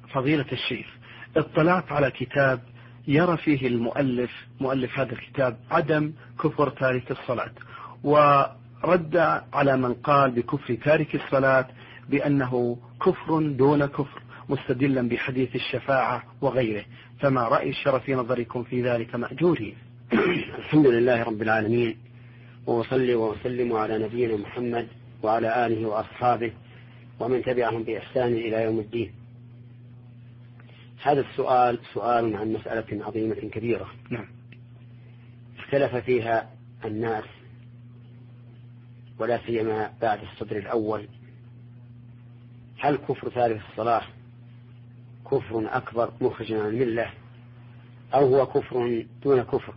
فضيلة الشيخ، اطلعت على كتاب يرى فيه مؤلف هذا الكتاب عدم كفر تارك الصلاة، ورد على من قال بكفر تارك الصلاة بأنه كفر دون كفر، مستدلا بحديث الشفاعة وغيره، فما رأي الشرف في نظركم في ذلك مأجورين؟ الحمد لله رب العالمين، وصلي وسلم على نبينا محمد وعلى آله وأصحابه ومن تبعهم بإحسان إلى يوم الدين. هذا السؤال سؤال عن مسألة عظيمة كبيرة. نعم. اختلف فيها الناس، ولا سيما بعد الصدر الأول، هل كفر تارك الصلاة كفر أكبر مخرج عن الملة أو هو كفر دون كفر؟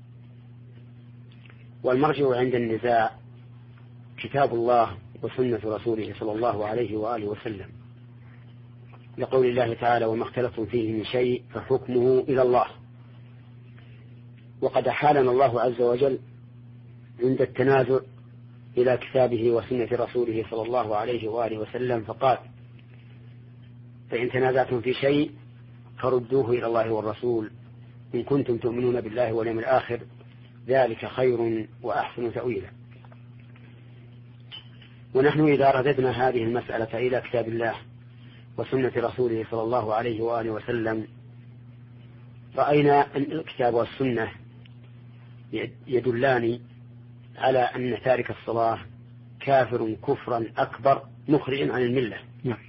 والمرجع عند النزاع كتاب الله وسنة رسوله صلى الله عليه وآله وسلم، لقول الله تعالى: وما اختلفتم فيه من شيء فحكمه إلى الله. وقد حالنا الله عز وجل عند التنازع إلى كتابه وسنة رسوله صلى الله عليه وآله وسلم، فقال: فإن تنازعتم في شيء فردوه إلى الله والرسول إن كنتم تؤمنون بالله واليوم الآخر، ذلك خير وأحسن تأويلا. ونحن إذا رددنا هذه المسألة إلى كتاب الله وسنة رسوله صلى الله عليه وآله وسلم، رأينا أن الكتاب والسنة يدلان على أن تارك الصلاة كافر كفرا أكبر مخرج عن الملة.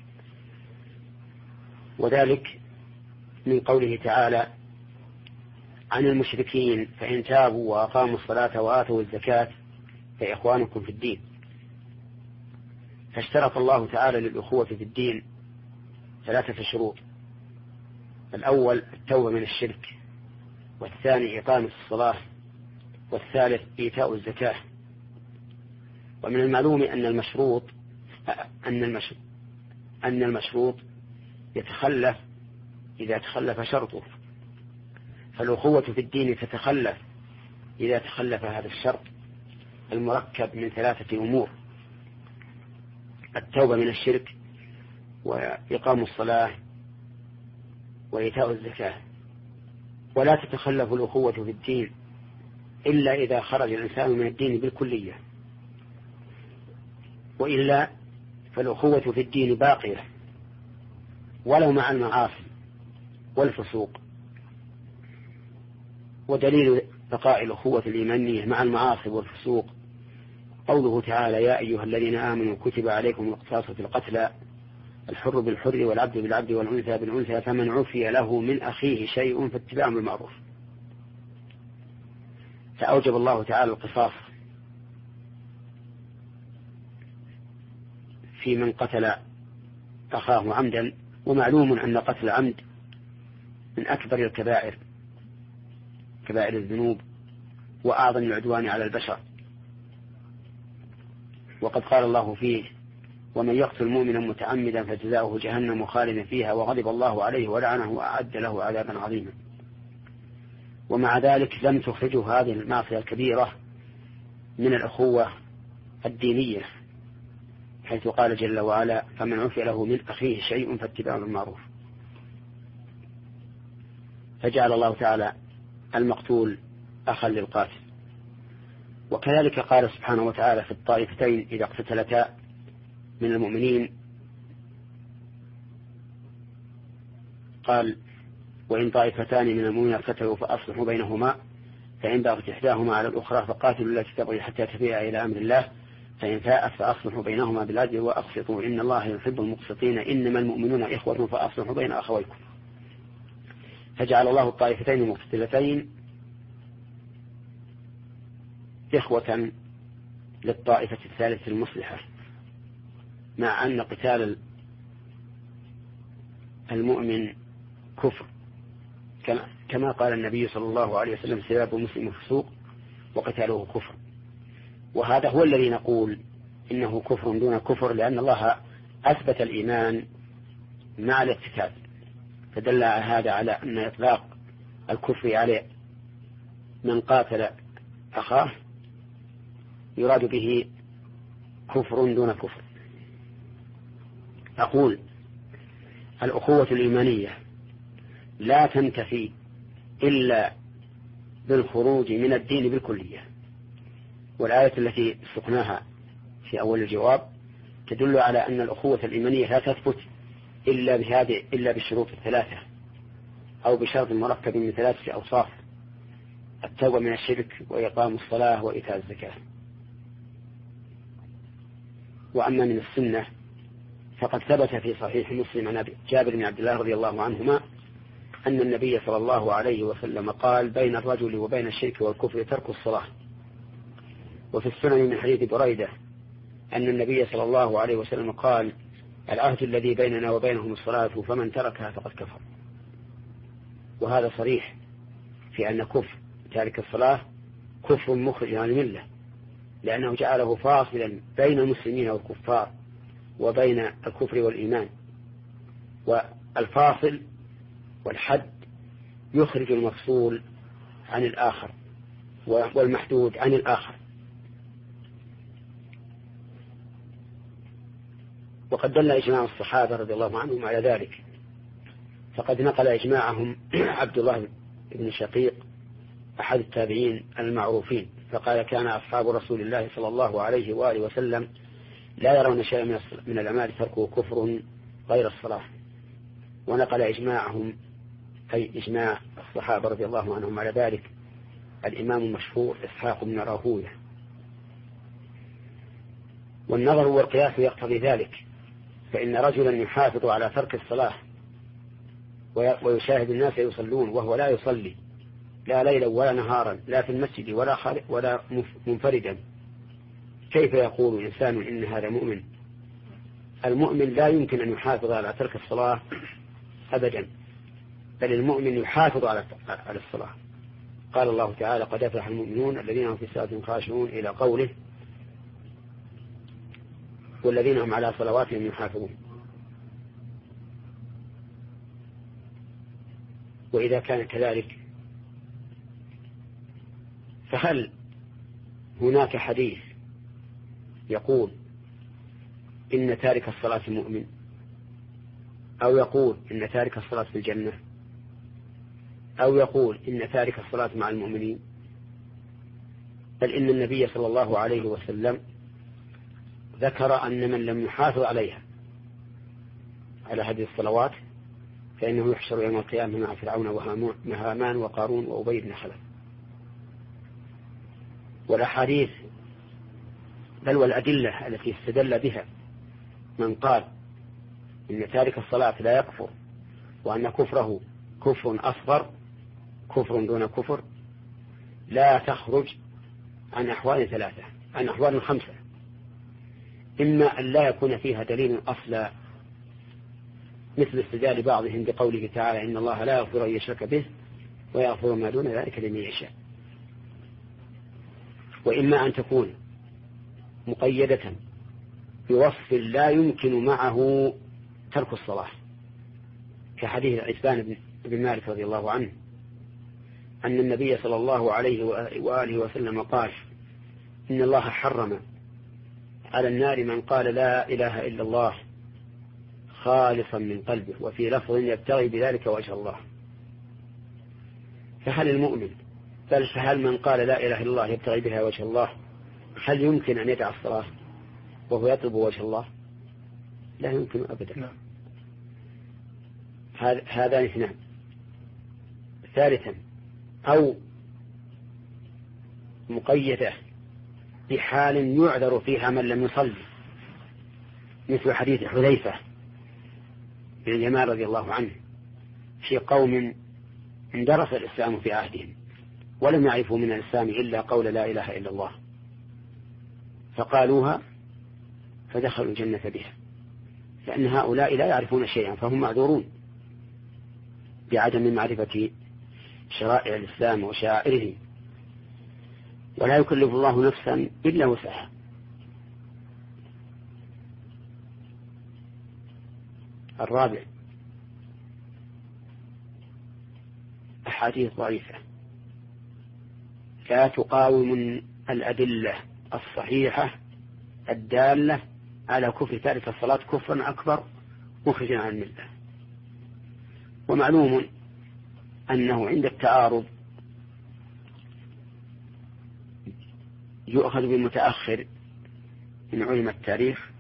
وذلك من قوله تعالى عن المشركين: فإن تابوا وأقاموا الصلاة وآتوا الزكاة فإخوانكم في الدين. فاشترط الله تعالى للأخوة في الدين 3 شروط: الأول التوبة من الشرك، والثاني إقامة الصلاة، والثالث إيتاء الزكاة. ومن المعلوم أن المشروط يتخلف إذا تخلف شرطه، فالأخوة في الدين تتخلف إذا تخلف هذا الشرط المركب من 3 أمور: التوبة من الشرك، وإقام الصلاة، وإيتاء الزكاة. ولا تتخلف الأخوة في الدين إلا إذا خرج الإنسان من الدين بالكلية، وإلا فالأخوة في الدين باقية ولو مع المعاصي والفسوق. ودليل بقاء الأخوة الإيمانية مع المعاصي والفسوق قوله تعالى: يا أيها الذين آمنوا كتب عليكم القصاص في القتلى، الحر بالحر والعبد بالعبد والأنثى بالأنثى، فمن عفي له من أخيه شيء فاتباع بالمعروف. فأوجب الله تعالى القصاص في من قتل أخاه عمدا، ومعلوم أن قتل عمد من أكبر الكبائر، كبائر الذنوب، وأعظم العدوان على البشر. وقد قال الله فيه: ومن يقتل مؤمنا متعمدا فجزاؤه جهنم خالدا فيها وغضب الله عليه ولعنه وأعد له عذابا عظيما. ومع ذلك لم تخرجه هذه المعصية الكبيرة من الأخوة الدينية، حيث قال جل وعلا: فمن عفي له من أخيه شيء فاتباع بالمعروف. فجعل الله تعالى المقتول أخا للقاتل. وكذلك قال سبحانه وتعالى في الطائفتين إذا اقتتلتا من المؤمنين، قال: وإن طائفتان من المؤمنين اقتتلوا فأصلحوا بينهما، فإن بغت إحداهما على الأخرى فقاتلوا التي تبغي حتى تفيء إلى أمر الله، فإن فاءت فأصلحوا بينهما بالعدل وأقسطوا إن الله يحب المقسطين، إنما المؤمنون إخوة فأصلحوا بين أخويكم. فجعل الله الطائفتين المقتتلتين إخوة للطائفة الثالثة المصلحة، مع أن قتال المؤمن كفر، كما قال النبي صلى الله عليه وسلم: سباب مسلم فسوق وقتاله كفر. وهذا هو الذي نقول إنه كفر دون كفر، لأن الله أثبت الإيمان مع الاقتتال، فدل هذا على أن إطلاق الكفر على من قاتل أخاه يراد به كفر دون كفر. أقول: الأخوة الإيمانية لا تنتفي إلا بالخروج من الدين بالكلية. والآية التي سقناها في أول الجواب تدل على أن الأخوة الإيمانية لا تثبت إلا بالشروط الثلاثة، أو بشرط مركب من 3 أوصاف: التوبة من الشرك، وإقام الصلاة، وإيتاء الزكاة. وأما من السنة فقد ثبت في صحيح مسلم عن جابر بن عبد الله رضي الله عنهما أن النبي صلى الله عليه وسلم قال: بين الرجل وبين الشرك والكفر ترك الصلاة. وفي السنن من حديث بريدة أن النبي صلى الله عليه وسلم قال: العهد الذي بيننا وبينهم الصلاة، فمن تركها فقد كفر. وهذا صريح في أن كفر تارك الصلاة كفر مخرج عن الملة، لأنه جعله فاصلا بين المسلمين والكفار وبين الكفر والإيمان. والفاصل والحد يخرج المفصول عن الآخر والمحدود عن الآخر. وقد دل إجماع الصحابة رضي الله عنهم على ذلك، فقد نقل إجماعهم عبد الله بن شقيق أحد التابعين المعروفين، فقال: كان أصحاب رسول الله صلى الله عليه وآله وسلم لا يرون شيئا من الأعمال تركه كفر غير الصلاة. ونقل إجماعهم أي إجماع الصحابة رضي الله عنهم على ذلك الإمام المشهور إسحاق بن راهويه. والنظر والقياس يقتضي ذلك، فإن رجلا يحافظ على ترك الصلاة ويشاهد الناس يصلون وهو لا يصلي لا ليلا ولا نهارا، لا في المسجد ولا منفردا، كيف يقول إنسان إن هذا مؤمن؟ المؤمن لا يمكن أن يحافظ على ترك الصلاة أبدا، بل المؤمن يحافظ على الصلاة. قال الله تعالى: قد أفلح المؤمنون الذين هم في صلاتهم خاشعون، إلى قوله: والذين هم على صلواتهم يحافظون. وإذا كان كذلك فهل هناك حديث يقول إن تارك الصلاة مؤمن، أو يقول إن تارك الصلاة في الجنة، أو يقول إن تارك الصلاة مع المؤمنين؟ بل إن النبي صلى الله عليه وسلم ذكر أن من لم يحافظ عليها على هذه الصلوات فإنه يحشر يوم القيامة مع فرعون وهامان وقارون وأبي بن خلف. والأحاديث بل والأدلة التي استدل بها من قال إن تارك الصلاة لا يكفر، وأن كفره كفر أصغر، كفر دون كفر، لا تخرج عن أحوال 3، عن أحوال 5: إما أن لا يكون فيها دليل أصلا، مثل استدلال بعضهم بقوله تعالى: إن الله لا يغفر أن يشرك به ويغفر ما دون ذلك لمن يشاء. وإما أن تكون مقيدة بوصف لا يمكن معه ترك الصلاة، كحديث عثمان بن مالك رضي الله عنه أن النبي صلى الله عليه وآله وسلم قال: إن الله حرم على النار من قال لا إله إلا الله خالصا من قلبه، وفي لفظ يبتغي بذلك وجه الله. فهل المؤمن فهل من قال لا إله إلا الله يبتغي بها وجه الله هل يمكن أن يدع الصلاة وهو يطلب وجه الله؟ لا يمكن أبدا. هذان اثنان. ثالثا، أو مقيدة بحال يعذر فيها من لم يصلي، مثل حديث حذيفة بن اليمان رضي الله عنه في قوم اندرس الإسلام في عهدهم ولم يعرفوا من الإسلام إلا قول لا إله إلا الله، فقالوها فدخلوا الجنة بها، لأن هؤلاء لا يعرفون شيئا فهم معذورون بعدم معرفة شرائع الإسلام وشعائره، ولا يكلف الله نفسا إلا وسعها. الرابع، أحاديث ضعيفة لا تقاوم الأدلة الصحيحة الدالة على كفر تارك الصلاة كفرا أكبر مخرجا عن الملة. ومعلوم أنه عند التعارض يؤخذ بالمتأخر إن علم التاريخ،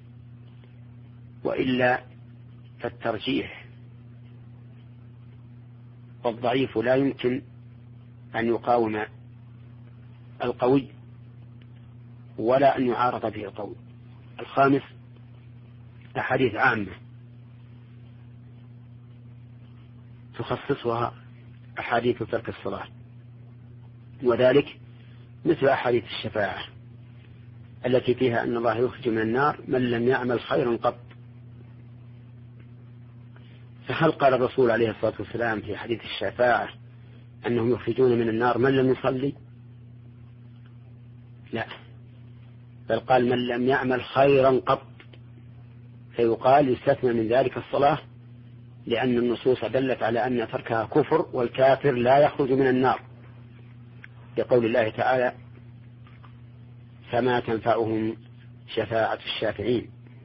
وإلا فالترجيح والضعيف لا يمكن أن يقاوم القوي ولا أن يعارض به القوي. الخامس أحاديث عامة تخصصها أحاديث ترك الصلاة، وذلك مثل أحاديث الشفاعة التي فيها أن الله يخرج من النار من لم يعمل خيرا قط. فهل قال الرسول عليه الصلاة والسلام في حديث الشفاعة أنهم يخرجون من النار من لم يصلي؟ لا، بل قال من لم يعمل خيرا قط، فيقال يستثنى من ذلك الصلاة، لأن النصوص دلت على أن تركها كفر، والكافر لا يخرج من النار، لقول الله تعالى فما تنفعهم شفاعة الشافعين.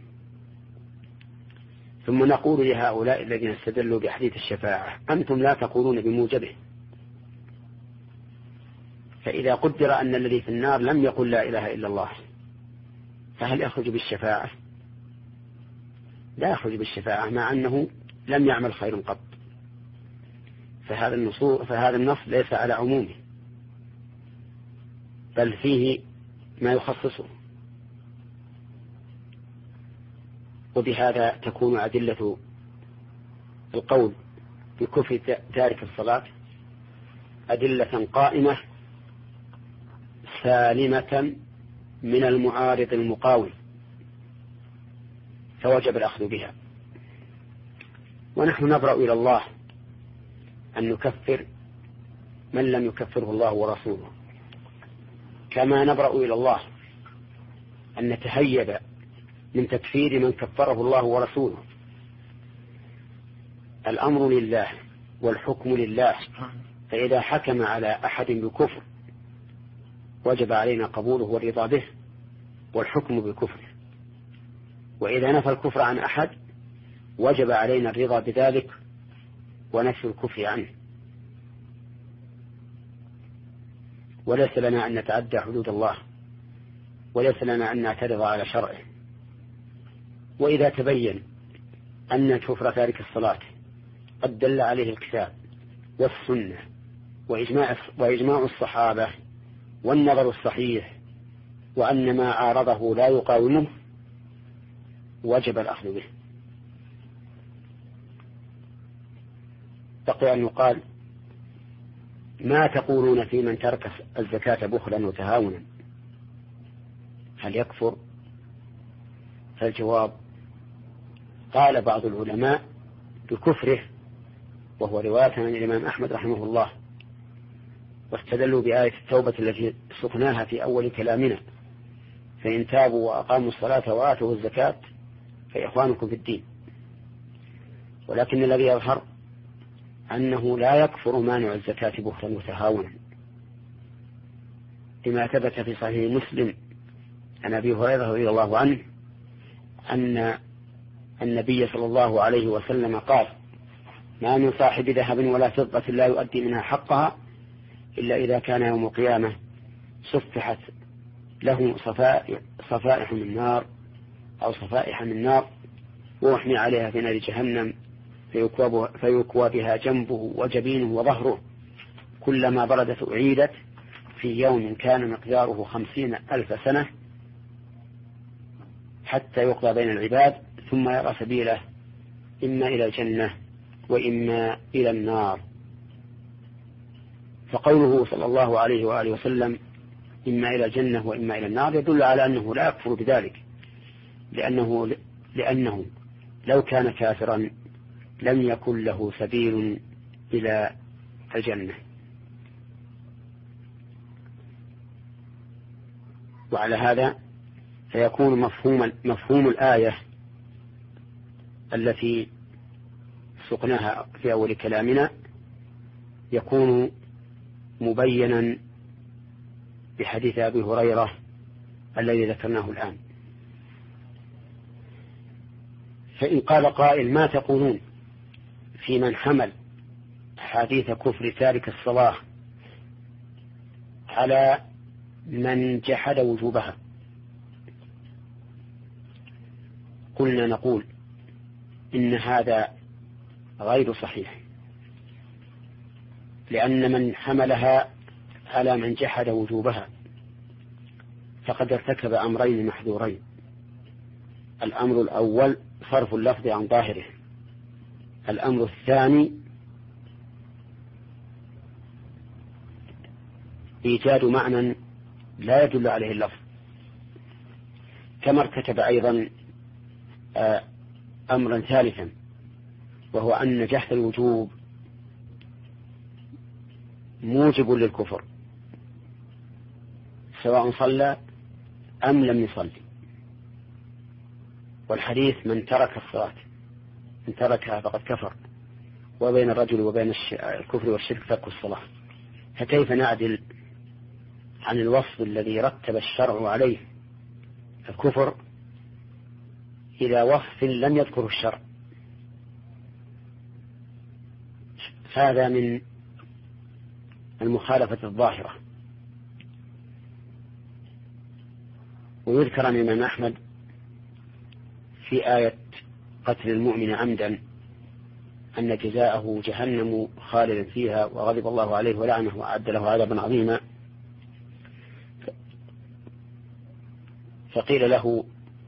ثم نقول لهؤلاء الذين استدلوا بحديث الشفاعة أنتم لا تقولون بموجبه، فإذا قدر أن الذي في النار لم يقل لا إله إلا الله فهل يخرج بالشفاعة؟ لا يخرج بالشفاعة مع أنه لم يعمل خير قط. فهذا النص ليس على عمومه، بل فيه ما يخصصه. وبهذا تكون أدلة القول بكفر تارك الصلاة أدلة قائمة سالمة من المعارض المقاوم، فوجب الأخذ بها. ونحن نبرأ إلى الله أن نكفر من لم يكفره الله ورسوله، كما نبرأ إلى الله أن نتهيب من تكفير من كفره الله ورسوله. الأمر لله والحكم لله، فإذا حكم على أحد بكفر وجب علينا قبوله والرضا به والحكم بكفره، وإذا نفى الكفر عن أحد وجب علينا الرضا بذلك ونفي الكفر عنه. وليس لنا أن نتعدى حدود الله، وليس لنا أن نعترض على شرعه. وإذا تبين أن كفر تارك الصلاة قد دل عليه الكتاب والسنة وإجماع الصحابة والنظر الصحيح، وأن ما عارضه لا يقاومه، وجب الأخذ به. بقي أن يقال ما تقولون في من ترك الزكاة بخلا وتهاونا، هل يكفر؟ فالجواب قال بعض العلماء بكفره، وهو رواية عن الإمام أحمد رحمه الله، واستدلوا بآية التوبة التي سقناها في أول كلامنا: فإن تابوا وأقاموا الصلاة وآتوا الزكاة فإخوانكم في الدين. ولكن الذي يظهر أنه لا يكفر مانع الزكاة بخلا وتهاونا، لما ثبت في صحيح مسلم عن أبي هريرة رضي الله عنه أن النبي صلى الله عليه وسلم قال: ما من صاحب ذهب ولا فضة لا يؤدي منها حقها إلا إذا كان يوم القيامة صفحت له صفائح من نار أو صفائح من نار، وأحمي عليها في نار جهنم فيكوى بها جنبه وجبينه وظهره، كلما بردت أعيدت في يوم كان مقداره 50,000 سنة حتى يقضى بين العباد، ثم يرى سبيله إما إلى الجنة وإما إلى النار. فقوله صلى الله عليه وآله وسلم إما إلى الجنة وإما إلى النار يدل على أنه لا يكفر بذلك، لأنه لو كان كافرا لم يكن له سبيل إلى الجنة. وعلى هذا فيكون مفهوم الآية التي سقناها في أول كلامنا يكون مبينا بحديث أبي هريرة الذي ذكرناه الآن. فإن قال قائل: ما تقولون في من حمل أحاديث كفر تارك الصلاة على من جحد وجوبها، قلنا نقول إن هذا غير صحيح، لأن من حملها على من جحد وجوبها فقد ارتكب أمرين محذورين. الأمر الأول صرف اللفظ عن ظاهره، الأمر الثاني إيجاد معنى لا يدل عليه اللفظ. كما ارتكب أيضا أمرا ثالثا، وهو أن جحد الوجوب موجب للكفر سواء صلى أم لم يصلي. والحديث من ترك الصلاة من تركها فقد كفر، وبين الرجل وبين الكفر والشرك ترك الصلاة. فكيف نعدل عن الوصف الذي رتب الشرع عليه الكفر إلى وصف لم يذكره الشرع؟ هذا من المخالفة الظاهرة. ويذكر عن الإمام أحمد في آية قتل المؤمن عمدا أن جزاءه جهنم خالدا فيها وغضب الله عليه ولعنه وأعد له عذابا عظيما. فقيل له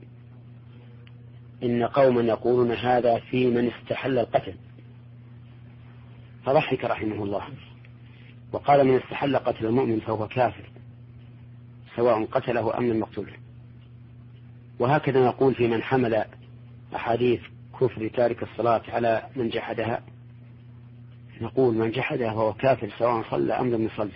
إن قوما يقولون هذا في من استحل القتل، فضحك رحمه الله وقال من استحل قتل المؤمن فهو كافر سواء قتله أم لم يقتله. وهكذا نقول في من حمل أحاديث كفر تارك الصلاة على من جحدها، نقول من جحدها فهو كافر سواء صلى أم لم يصلي.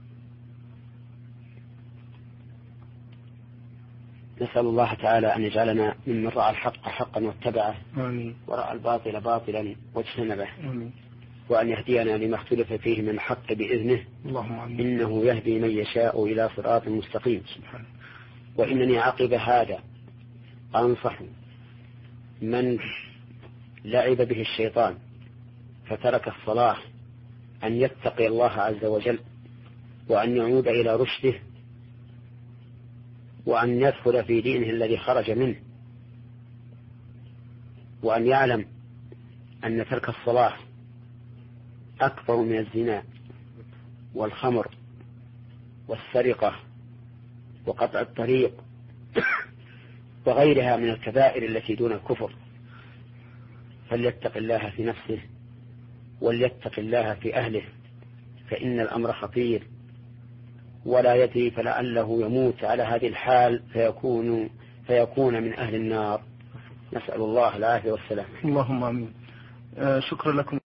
نسأل الله تعالى أن يجعلنا ممن رأى الحق حقا واتبعه، ورأى الباطل باطلا واجتنبه، وأن يهدينا لما اختلف فيه من الحق بإذنه، إنه يهدي من يشاء إلى صراط مستقيم. وإنني عقب هذا أنصح من لعب به الشيطان فترك الصلاة أن يتقي الله عز وجل، وأن يعود إلى رشده، وأن يدخل في دينه الذي خرج منه، وأن يعلم أن ترك الصلاة أكبر من الزنا والخمر والسرقة وقطع الطريق وغيرها من الكبائر التي دون الكفر. فليتق الله في نفسه وليتق الله في أهله، فإن الأمر خطير ولا يدري، فلعله يموت على هذه الحال فيكون من أهل النار. نسأل الله العافية والسلام. اللهم آمين. شكرا لكم.